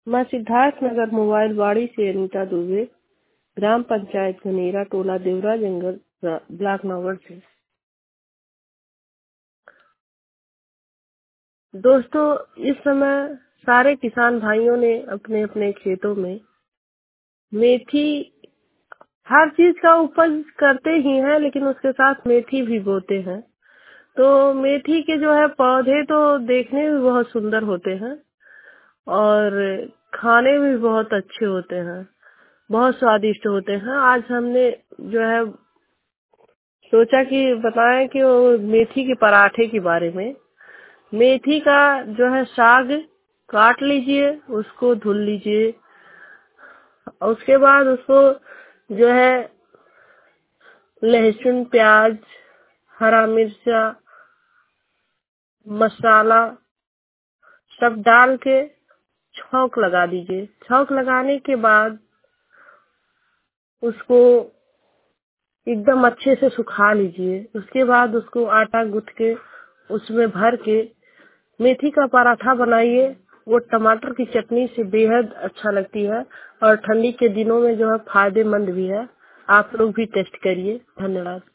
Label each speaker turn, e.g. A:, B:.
A: मैं सिद्धार्थ नगर मोबाइल वाड़ी से अनीता दुबे, ग्राम पंचायत घनेरा, टोला देवरा जंगल, ब्लॉक नौगढ़ से। दोस्तों, इस समय सारे किसान भाइयों ने अपने अपने खेतों में मेथी, हर चीज का उपज करते ही हैं, लेकिन उसके साथ मेथी भी बोते हैं। तो मेथी के जो है पौधे तो देखने में बहुत सुंदर होते हैं और खाने में भी बहुत अच्छे होते हैं, बहुत स्वादिष्ट होते हैं। आज हमने जो है सोचा कि बताएं कि वो मेथी के पराठे के बारे में। मेथी का जो है साग काट लीजिए, उसको धुल लीजिए, उसके बाद उसको जो है लहसुन, प्याज, हरा मिर्चा, मसाला सब डाल के छौंक लगा दीजिए। छौंक लगाने के बाद उसको एकदम अच्छे से सुखा लीजिए। उसके बाद उसको आटा गूंथ के उसमें भर के मेथी का पराठा बनाइए। वो टमाटर की चटनी से बेहद अच्छा लगती है और ठंडी के दिनों में जो है फायदेमंद भी है। आप लोग भी टेस्ट करिए। धन्यवाद।